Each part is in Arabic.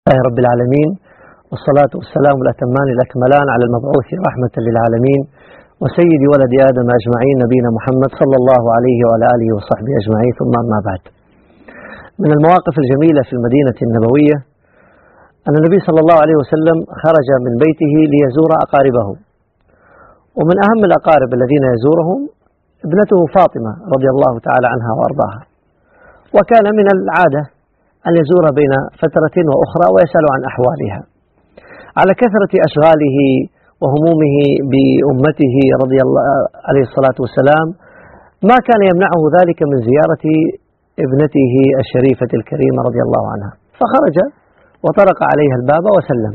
لله رب العالمين، والصلاة والسلام الأتمان الأكملان على المبعوث رحمة للعالمين وسيد ولد آدم أجمعين نبينا محمد صلى الله عليه وعلى آله وصحبه أجمعين، ثم أما بعد. من المواقف الجميلة في المدينة النبوية أن النبي صلى الله عليه وسلم خرج من بيته ليزور أقاربه، ومن أهم الأقارب الذين يزورهم ابنته فاطمة رضي الله تعالى عنها وأرضاها، وكان من العادة أن يزور بين فترة وأخرى ويسأل عن أحوالها على كثرة أشغاله وهمومه بأمته رضي الله عليه الصلاة والسلام. ما كان يمنعه ذلك من زيارة ابنته الشريفة الكريمة رضي الله عنها، فخرج وطرق عليها الباب وسلم،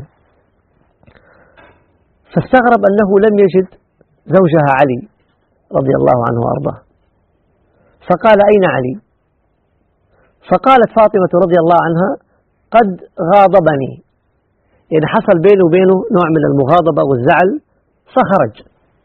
فاستغرب أنه لم يجد زوجها علي رضي الله عنه وأرضاه، فقال: أين علي؟ فقالت فاطمة رضي الله عنها: قد غاضبني، يعني حصل بينه وبينه نوع من المغاضبة والزعل فخرج.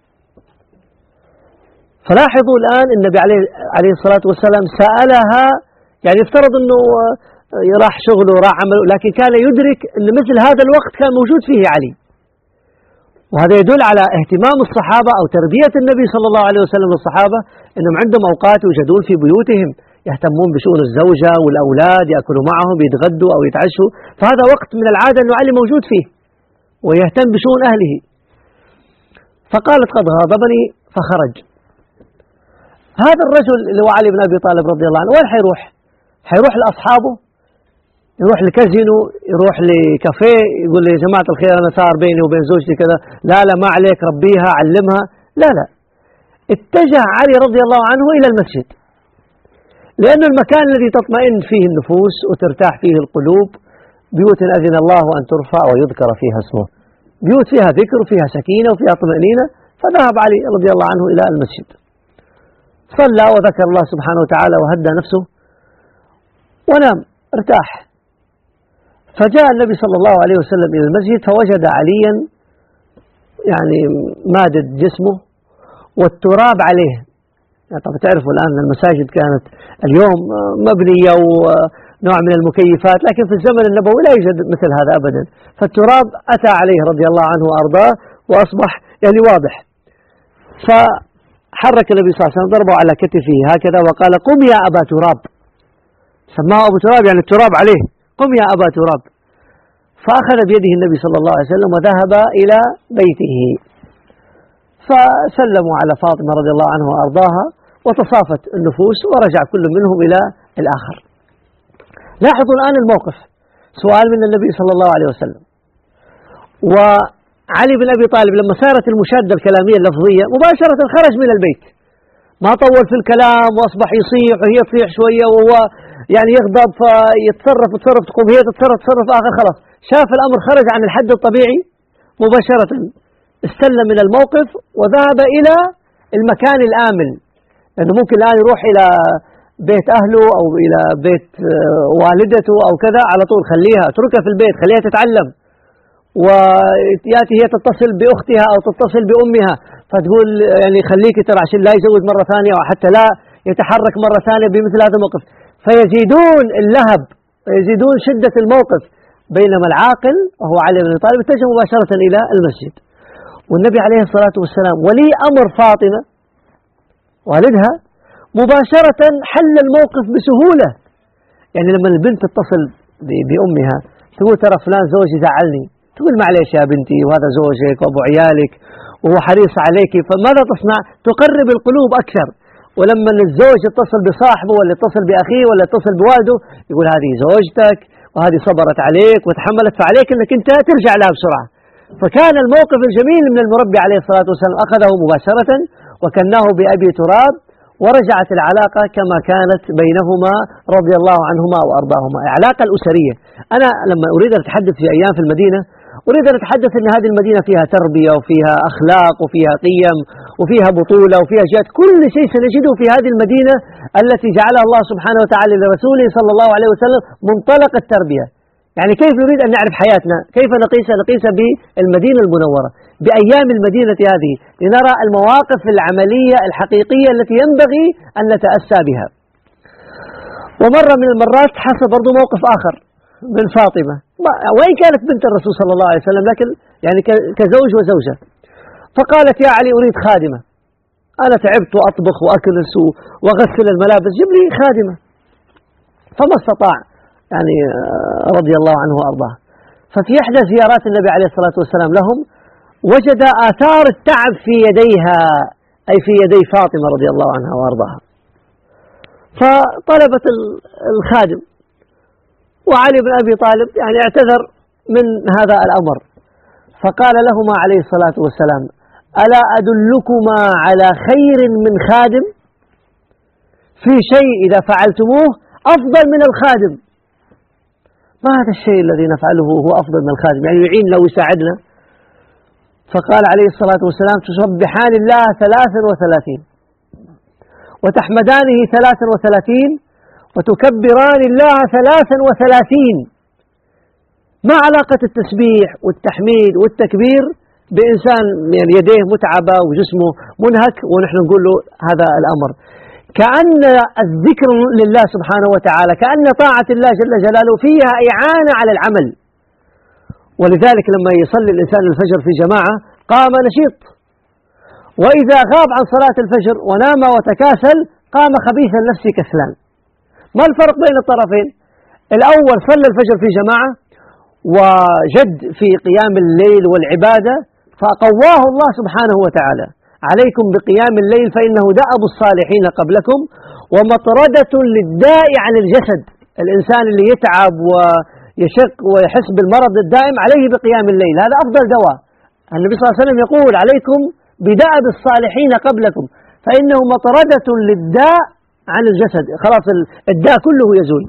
فلاحظوا الآن النبي عليه الصلاة والسلام سألها، يعني يفترض أنه راح شغله راح عمله، لكن كان يدرك أن مثل هذا الوقت كان موجود فيه علي، وهذا يدل على اهتمام الصحابة أو تربية النبي صلى الله عليه وسلم للصحابة، أنهم عندهم أوقات يوجدون في بيوتهم يهتمون بشؤون الزوجة والأولاد، يأكلوا معهم، يتغدوا أو يتعشوا، فهذا وقت من العادة أنه علي موجود فيه ويهتم بشؤون أهله. فقالت: قد غاضبني، فخرج. هذا الرجل اللي هو علي بن أبي طالب رضي الله عنه وين حيروح؟ حيروح لأصحابه، يروح لكازينو، يروح لكافيه، يقول لي يا جماعة الخير أنا صار بيني وبين زوجتي كذا، لا ما عليك، ربيها علمها، لا. اتجه علي رضي الله عنه إلى المسجد، لأن المكان الذي تطمئن فيه النفوس وترتاح فيه القلوب، بيوت أذن الله أن ترفع ويذكر فيها اسمه، بيوت فيها ذكر وفيها سكينة وفيها طمأنينة. فذهب علي رضي الله عنه إلى المسجد، صلى وذكر الله سبحانه وتعالى وهدى نفسه ونام، ارتاح. فجاء النبي صلى الله عليه وسلم إلى المسجد فوجد عليا يعني مادد جسمه والتراب عليه. يعني طبعا تعرفوا الآن المساجد كانت اليوم مبنية ونوع من المكيفات، لكن في الزمن النبوي لا يوجد مثل هذا أبدا، فالتراب أتى عليه رضي الله عنه وأرضاه وأصبح يعني واضح. فحرك النبي صلى الله عليه وسلم ضربه على كتفه هكذا وقال: قم يا أبا تراب، سماه أبو تراب يعني التراب عليه، قم يا أبا تراب. فأخذ بيده النبي صلى الله عليه وسلم وذهب إلى بيته، فسلموا على فاطمة رضي الله عنها وأرضاها وتصافت النفوس ورجع كل منهم إلى الآخر. لاحظوا الآن الموقف، سؤال من النبي صلى الله عليه وسلم، وعلي بن أبي طالب لما صارت المشادة الكلامية اللفظية مباشرة خرج من البيت، ما طول في الكلام وأصبح يصيح وهي تصيح شوية وهو يعني يغضب فيتصرف تقوم هي تتصرف آخر، خلاص شاف الأمر خرج عن الحد الطبيعي مباشرة، استلم من الموقف وذهب إلى المكان الآمن، لأنه ممكن الآن يروح إلى بيت أهله أو إلى بيت والدته أو كذا، على طول خليها، اتركها في البيت، خليها تتعلم، ويأتي هي تتصل بأختها أو تتصل بأمها فتقول يعني خليك ترى عشان لا يزود مرة ثانية أو حتى لا يتحرك مرة ثانية بمثل هذا الموقف، فيزيدون اللهب ويزيدون شدة الموقف. بينما العاقل وهو علي بن أبي طالب اتجه مباشرة إلى المسجد، والنبي عليه الصلاة والسلام ولي أمر فاطمة والدها مباشرة حل الموقف بسهولة. يعني لما البنت تتصل بأمها تقول ترى فلان زوجي زعلني، تقول معليش يا بنتي وهذا زوجك وأبو عيالك وهو حريص عليك، فماذا تصنع؟ تقرب القلوب أكثر. ولما الزوج يتصل بصاحبه ولا يتصل بأخيه ولا يتصل بوالده يقول هذه زوجتك وهذه صبرت عليك وتحملت، فعليك أنك أنت ترجع لها بسرعة. فكان الموقف الجميل من المربي عليه الصلاة والسلام أخذه مباشرة وكناه بأبي تراب، ورجعت العلاقة كما كانت بينهما رضي الله عنهما وأرضاهما، العلاقة الأسرية. أنا لما أريد أن أتحدث في أيام في المدينة أريد أن أتحدث أن هذه المدينة فيها تربية وفيها أخلاق وفيها قيم وفيها بطولة وفيها جهاد، كل شيء سنجده في هذه المدينة التي جعلها الله سبحانه وتعالى لرسوله صلى الله عليه وسلم منطلق التربية. يعني كيف نريد أن نعرف حياتنا، كيف نقيس بالمدينة المنورة، بأيام المدينة هذه، لنرى المواقف العملية الحقيقية التي ينبغي أن نتأسى بها. ومرة من المرات حصل برضو موقف آخر، من فاطمة، وإن كانت بنت الرسول صلى الله عليه وسلم، لكن يعني كزوج وزوجة. فقالت يا علي أريد خادمة، أنا تعبت وأطبخ وأكنس وأغسل الملابس، جيب لي خادمة. فما استطاع يعني رضي الله عنه وأرضاه. ففي إحدى زيارات النبي عليه الصلاة والسلام لهم وجد آثار التعب في يديها، أي في يدي فاطمة رضي الله عنها وأرضاها. فطلبت الخادم، وعلي بن أبي طالب يعني اعتذر من هذا الأمر، فقال لهما عليه الصلاة والسلام ألا أدلكما على خير من خادم؟ في شيء إذا فعلتموه أفضل من الخادم. ما هذا الشيء الذي نفعله هو أفضل من الخادم، يعني يعين لو يساعدنا؟ فقال عليه الصلاة والسلام تسبحان الله 33 وتحمدانه 33 وتكبران الله 33. ما علاقة التسبيح والتحميد والتكبير بإنسان يعني يديه متعبة وجسمه منهك ونحن نقول له هذا الأمر؟ كأن الذكر لله سبحانه وتعالى، كأن طاعة الله جل جلاله فيها إعانة على العمل. ولذلك لما يصلي الإنسان الفجر في جماعة قام نشيط، وإذا غاب عن صلاة الفجر ونام وتكاسل قام خبيث النفس كسلان. ما الفرق بين الطرفين؟ الأول صلى الفجر في جماعة وجد في قيام الليل والعبادة فقواه الله سبحانه وتعالى، عليكم بقيام الليل فإنه دأب الصالحين قبلكم ومطردة للداء عن الجسد. الإنسان اللي يتعب ويشق ويحس بالمرض الدائم عليه بقيام الليل، هذا أفضل دواء. النبي صلى الله عليه وسلم يقول عليكم بدأب الصالحين قبلكم فإنه مطردة للداء عن الجسد، خلاص الداء كله يزول.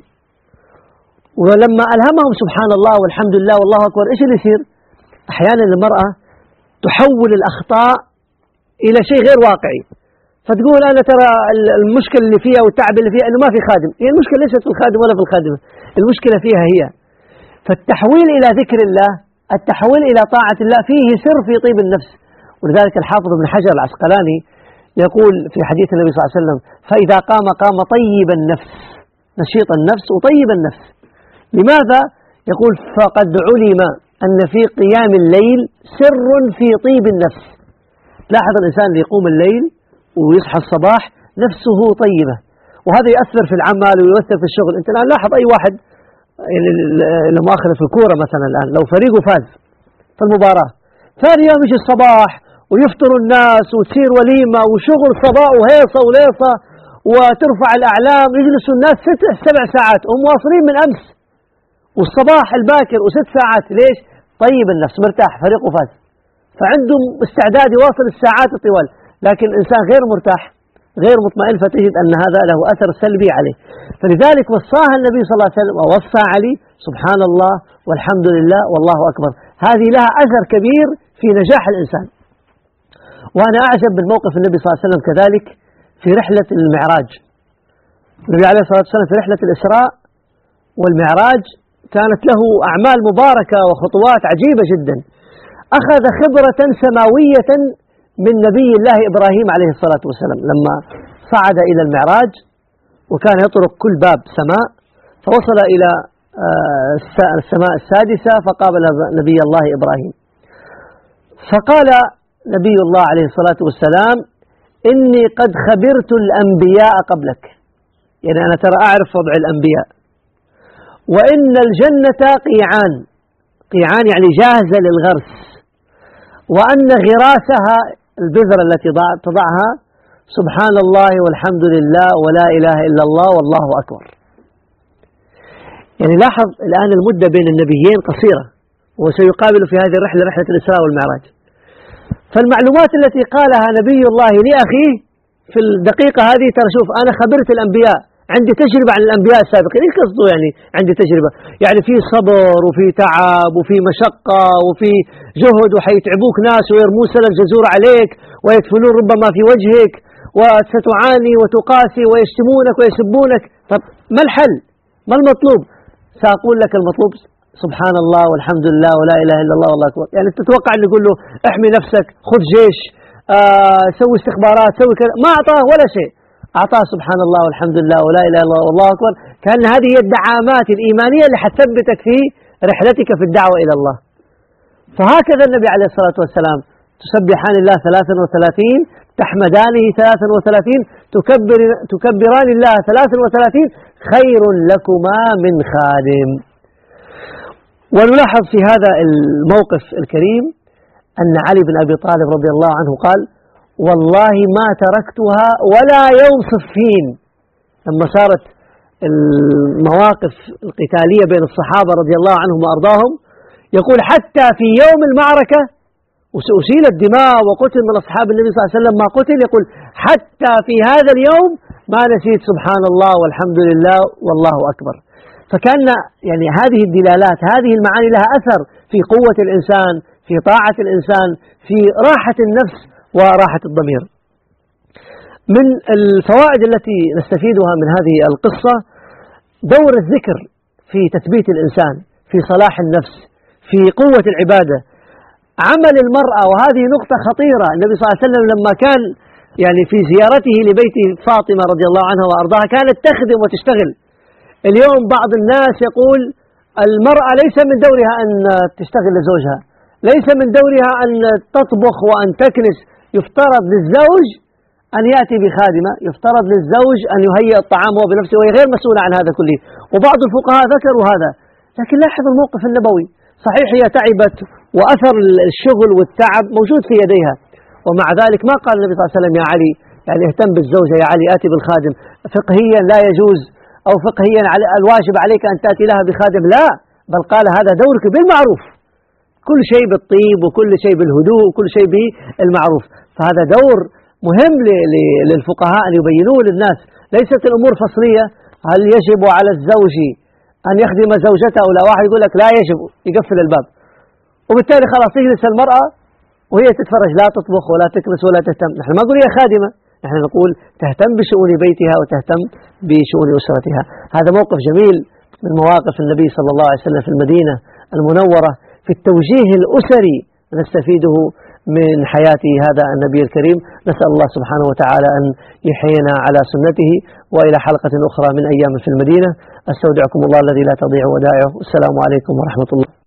ولما ألهمهم سبحان الله والحمد لله والله أكبر، إيش اللي يصير؟ أحيانا المرأة تحول الأخطاء إلى شيء غير واقعي، فتقول أنا ترى المشكلة اللي فيها والتعب اللي فيها أنه ما في خادم. هي المشكلة ليست في الخادم ولا في الخادمة، المشكلة فيها هي. فالتحويل إلى ذكر الله، التحويل إلى طاعة الله فيه سر في طيب النفس. ولذلك الحافظ ابن حجر العسقلاني يقول في حديث النبي صلى الله عليه وسلم فإذا قام قام طيب النفس، نشيط النفس وطيب النفس. لماذا؟ يقول فقد علم أن في قيام الليل سر في طيب النفس. لاحظ الإنسان اللي يقوم الليل ويصحى الصباح نفسه طيبة، وهذا يأثر في العمل ويؤثر في الشغل. أنت الآن لاحظ أي واحد لما أخذ في الكورة مثلا، الآن لو فريقه فاز في المباراة ثاني يوم يجي الصباح ويفطر الناس وتصير وليمة وشغل صباح وهيصة وليصة وترفع الأعلام، يجلسوا الناس 6-7 ساعات هم واصلين من أمس، والصباح الباكر و6 ساعات. ليش؟ طيب النفس، مرتاح، فريقه فاز، فعندهم استعداد يواصل الساعات الطوال. لكن الإنسان غير مرتاح غير مطمئن فتجد أن هذا له أثر سلبي عليه. فلذلك وصاها النبي صلى الله عليه وسلم ووصى علي سبحان الله والحمد لله والله أكبر، هذه لها أثر كبير في نجاح الإنسان. وأنا أعجب بالموقف النبي صلى الله عليه وسلم كذلك في رحلة المعراج. النبي عليه الصلاة والسلام في رحلة الإسراء والمعراج كانت له أعمال مباركة وخطوات عجيبة جدا. أخذ خبرة سماوية من نبي الله إبراهيم عليه الصلاة والسلام لما صعد إلى المعراج، وكان يطرق كل باب سماء، فوصل إلى السماء السادسة فقابل نبي الله إبراهيم، فقال نبي الله عليه الصلاة والسلام إني قد خبرت الأنبياء قبلك، يعني أنا ترى أعرف وضع الأنبياء، وإن الجنة قيعان، قيعان يعني جاهزة للغرس، وأن غراسها البذرة التي تضعها سبحان الله والحمد لله ولا إله إلا الله والله أكبر. يعني لاحظ الآن المدة بين النبيين قصيرة، وسيقابل في هذه الرحلة رحلة الإسراء والمعراج. فالمعلومات التي قالها نبي الله لأخيه في الدقيقة هذه، ترى شوف أنا خبرت الأنبياء، عندي تجربة عن الأنبياء السابقين. إيش قصده يعني عندي تجربة؟ يعني في صبر وفي تعب وفي مشقة وفي جهد، وحيتعبوك ناس ويرمون سلك جزور عليك ويدفنون ربما في وجهك، وستعاني وتقاسي ويشتمونك ويسبونك. طب ما الحل؟ ما المطلوب؟ سأقول لك المطلوب سبحان الله والحمد لله ولا إله إلا الله والله أكبر. يعني تتوقع أن يقول له احمي نفسك، خذ جيش، سوي استخبارات، سوي كذا؟ ما أعطاه ولا شيء، أعطاه سبحان الله والحمد لله ولا إله إلا الله والله أكبر كأن هذه هي الدعامات الإيمانية اللي حتثبتك في رحلتك في الدعوة إلى الله. فهكذا النبي عليه الصلاة والسلام: تسبحان الله 33، تحمدانه 33، تكبران الله 33، خير لكما من خادم. ونلاحظ في هذا الموقف الكريم أن علي بن أبي طالب رضي الله عنه قال: والله ما تركتها ولا يوم صفين. لما صارت المواقف القتالية بين الصحابة رضي الله عنهم وأرضاهم، يقول: حتى في يوم المعركة وأسيلت دماء وقتل من أصحاب النبي صلى الله عليه وسلم ما قتل، يقول: حتى في هذا اليوم ما نسيت سبحان الله والحمد لله والله أكبر. فكان يعني هذه الدلالات، هذه المعاني لها أثر في قوة الإنسان، في طاعة الإنسان، في راحة النفس وراحة الضمير. من الفوائد التي نستفيدها من هذه القصة دور الذكر في تثبيت الإنسان، في صلاح النفس، في قوة العبادة. عمل المرأة، وهذه نقطة خطيرة. النبي صلى الله عليه وسلم لما كان يعني في زيارته لبيت فاطمة رضي الله عنها وأرضاها كانت تخدم وتشتغل. اليوم بعض الناس يقول المرأة ليس من دورها أن تشتغل لزوجها، ليس من دورها أن تطبخ وأن تكنس، يفترض للزوج أن يأتي بخادمة، يفترض للزوج أن يهيئ الطعام هو بنفسه، وهي غير مسؤولة عن هذا كله. وبعض الفقهاء ذكروا هذا، لكن لاحظ الموقف النبوي. صحيح هي تعبت وأثر الشغل والتعب موجود في يديها، ومع ذلك ما قال النبي صلى الله عليه وسلم: يا علي يعني اهتم بالزوجة، يا علي آتي بالخادم. فقهيا لا يجوز، أو فقهيا الواجب عليك أن تأتي لها بخادم، لا، بل قال: هذا دورك بالمعروف، كل شيء بالطيب وكل شيء بالهدوء وكل شيء بالمعروف. فهذا دور مهم للفقهاء أن يبينوه للناس. ليست الأمور فصلية، هل يجب على الزوج أن يخدم زوجته أو لا؟ واحد يقول لك لا يجب، يقفل الباب، وبالتالي خلاص تجلس المرأة وهي تتفرج، لا تطبخ ولا تكنس ولا تهتم. نحن ما نقول هي خادمة، نحن نقول تهتم بشؤون بيتها وتهتم بشؤون أسرتها. هذا موقف جميل من مواقف النبي صلى الله عليه وسلم في المدينة المنورة في التوجيه الأسري نستفيده من حياة هذا النبي الكريم. نسأل الله سبحانه وتعالى أن يحيينا على سنته. وإلى حلقة أخرى من أيام في المدينة، أستودعكم الله الذي لا تضيع ودائعه. السلام عليكم ورحمة الله.